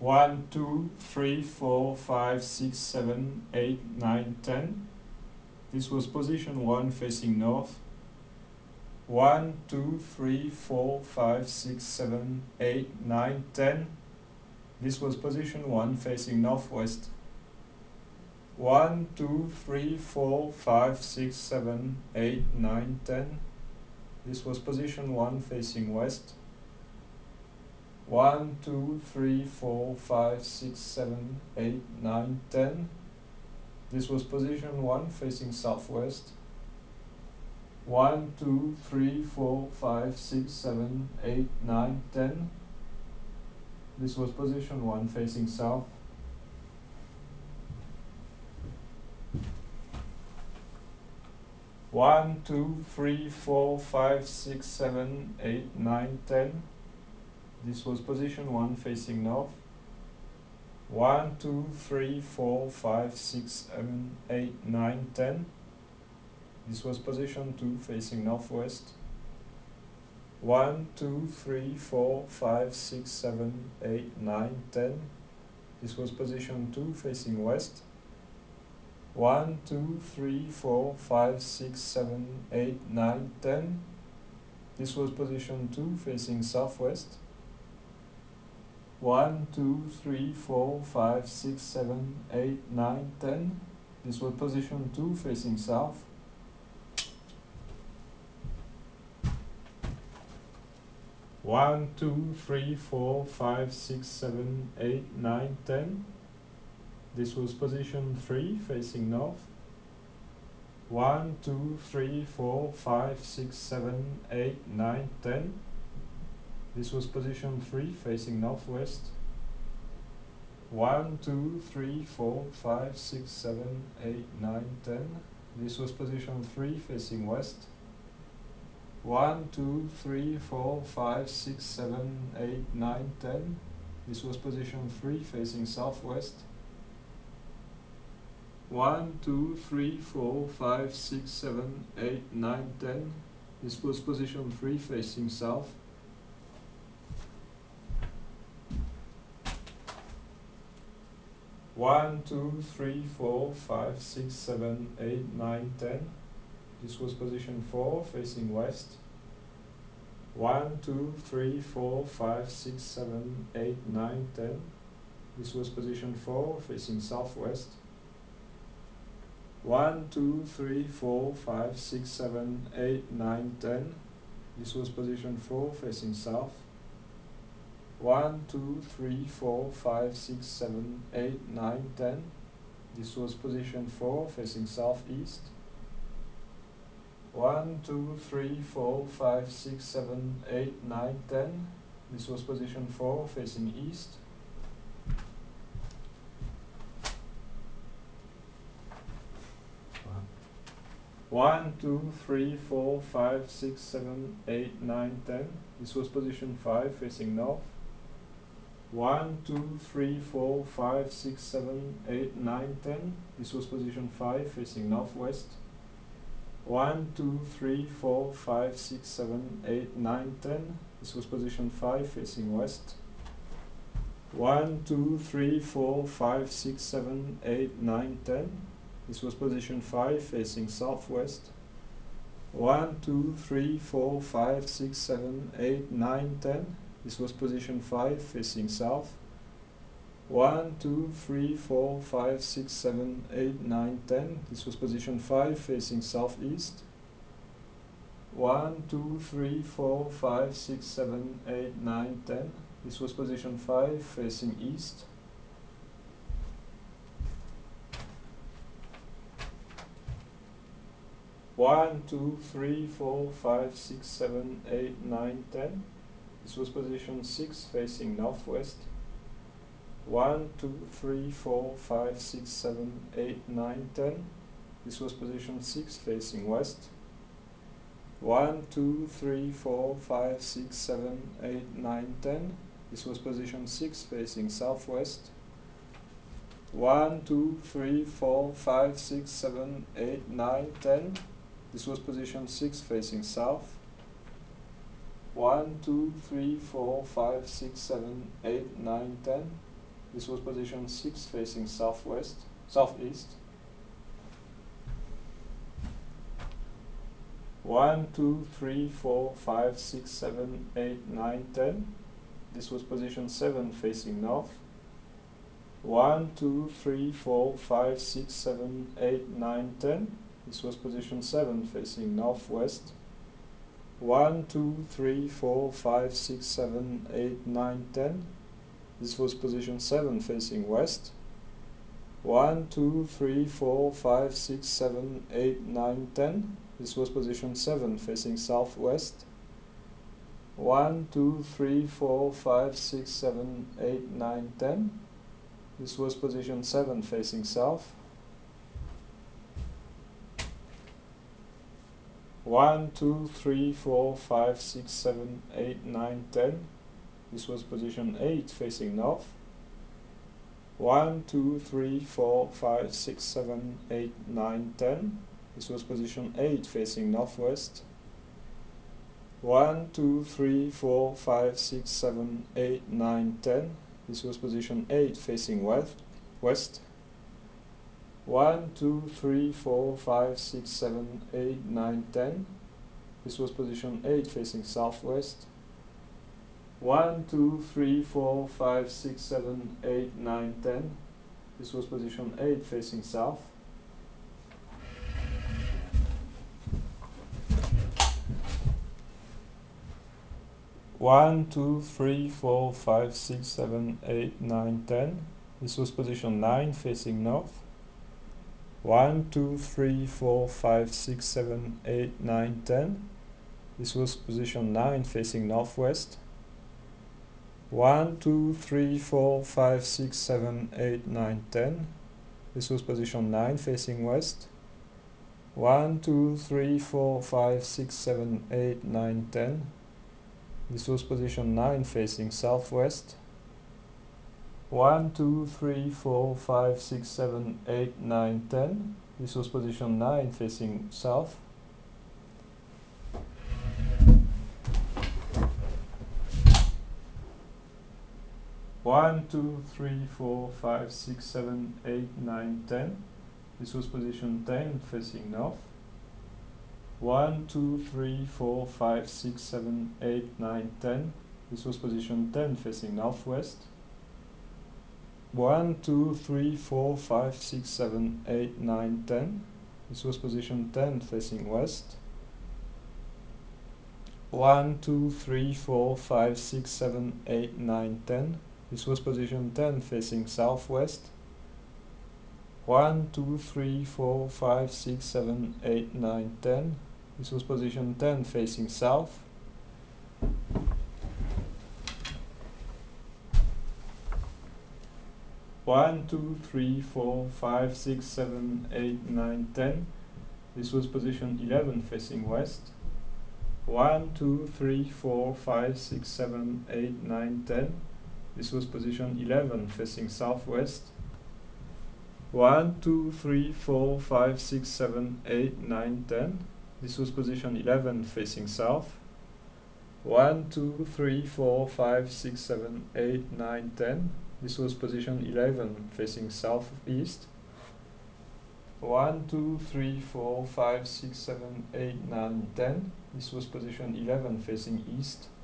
1, 2, 3, 4, 5, 6, 7, 8, 9, 10. This was position 1 facing north. 1, 2, 3, 4, 5, 6, 7, 8, 9, 10. This was position 1 facing northwest. 1, 2, 3, 4, 5, 6, 7, 8, 9, 10. This was position 1 facing west. 1, 2, 3, 4, 5, 6, 7, 8, 9, 10. This was position 1 facing southwest. 1, 2, 3, 4, 5, 6, 7, 8, 9, 10. This was position 1 facing south. 1, 2, 3, 4, 5, 6, 7, 8, 9, 10. This was position 1 facing north. 1, 2, 3, 4, 5, 6, 7, 8, 9, 10. This was position 2 facing northwest. 1, 2, 3, 4, 5, 6, 7, 8, 9, 10. This was position 2 facing west. 1, 2, 3, 4, 5, 6, 7, 8, 9, 10. This was position 2 facing southwest. 1, 2, 3, 4, 5, 6, 7, 8, 9, 10. This was position 2 facing south. 1, 2, 3, 4, 5, 6, 7, 8, 9, 10. This was position 3 facing north. 1, 2, 3, 4, 5, 6, 7, 8, 9, 10. This was position 3 facing northwest. 1, 2, 3, 4, 5, 6, 7, 8, 9, 10. This was position 3 facing west. 1, 2, 3, 4, 5, 6, 7, 8, 9, 10. This was position 3 facing southwest. 1, 2, 3, 4, 5, 6, 7, 8, 9, 10. This was position 3 facing south. 1, 2, 3, 4, 5, 6, 7, 8, 9, 10. This was position 4 facing west. 1, 2, 3, 4, 5, 6, 7, 8, 9, 10. This was position 4 facing southwest. 1, 2, 3, 4, 5, 6, 7, 8, 9, 10. This was position 4 facing south. 1, 2, 3, 4, 5, 6, 7, 8, 9, 10. This was position 4 facing southeast. 1, 2, 3, 4, 5, 6, 7, 8, 9, 10. This was position 4 facing east. 1, 2, 3, 4, 5, 6, 7, 8, 9, 10. This was position 5 facing north. 1, 2, 3, 4, 5, 6, 7, 8, 9, 10. This was position 5 facing northwest. 1, 2, 3, 4, 5, 6, 7, 8, 9, 10. This was position 5 facing west. 1, 2, 3, 4, 5, 6, 7, 8, 9, 10. This was position 5 facing southwest. 1, 2, 3, 4, 5, 6, 7, 8, 9, 10. This was position 5 facing south. 1, 2, 3, 4, 5, 6, 7, 8, 9, 10. This was position 5 facing southeast. 1, 2, 3, 4, 5, 6, 7, 8, 9, 10. This was position 5 facing east. 1, 2, 3, 4, 5, 6, 7, 8, 9, 10. This was position 6 facing northwest. 1, 2, 3, 4, 5, 6, 7, 8, 9, 10. This was position 6 facing west. 1, 2, 3, 4, 5, 6, 7, 8, 9, 10. This was position 6 facing southwest. 1, 2, 3, 4, 5, 6, 7, 8, 9, 10. This was position 6 facing south. 1, 2, 3, 4, 5, 6, 7, 8, 9, 10. This was position 6 facing southeast. 1, 2, 3, 4, 5, 6, 7, 8, 9, 10. This was position 7 facing north. 1, 2, 3, 4, 5, 6, 7, 8, 9, 10. This was position 7 facing northwest. 1, 2, 3, 4, 5, 6, 7, 8, 9, 10. This was position 7 facing west. 1, 2, 3, 4, 5, 6, 7, 8, 9, 10. This was position 7 facing southwest. 1, 2, 3, 4, 5, 6, 7, 8, 9, 10. This was position 7 facing south. 1, 2, 3, 4, 5, 6, 7, 8, 9, 10. This was position 8 facing north. 1, 2, 3, 4, 5, 6, 7, 8, 9, 10. This was position 8 facing northwest. 1, 2, 3, 4, 5, 6, 7, 8, 9, 10. This was position 8 facing west. 1, 2, 3, 4, 5, 6, 7, 8, 9, 10. This was position 8 facing southwest. 1, 2, 3, 4, 5, 6, 7, 8, 9, 10. This was position 8 facing south. 1, 2, 3, 4, 5, 6, 7, 8, 9, 10. This was position 9 facing north. 1, 2, 3, 4, 5, 6, 7, 8, 9, 10. This was position 9 facing northwest. 1, 2, 3, 4, 5, 6, 7, 8, 9, 10. This was position 9 facing west. 1, 2, 3, 4, 5, 6, 7, 8, 9, 10. This was position 9 facing southwest. 1, 2, 3, 4, 5, 6, 7, 8, 9, 10. This was position 9 facing south. 1, 2, 3, 4, 5, 6, 7, 8, 9, 10. This was position 10 facing north. 1, 2, 3, 4, 5, 6, 7, 8, 9, 10. This was position 10 facing northwest. 1, 2, 3, 4, 5, 6, 7, 8, 9, 10. This was position 10 facing west. 1, 2, 3, 4, 5, 6, 7, 8, 9, 10. This was position 10 facing southwest. 1, 2, 3, 4, 5, 6, 7, 8, 9, 10. This was position 10 facing south. 1, 2, 3, 4, 5, 6, 7, 8, 9, 10. This was position 11 facing west. 1, 2, 3, 4, 5, 6, 7, 8, 9, 10. This was position 11 facing southwest. 1, 2, 3, 4, 5, 6, 7, 8, 9, 10. This was position 11 facing south. 1, 2, 3, 4, 5, 6, 7, 8, 9, 10. This was position 11 facing southeast. 1, 2, 3, 4, 5, 6, 7, 8, 9, 10. This was position 11 facing east.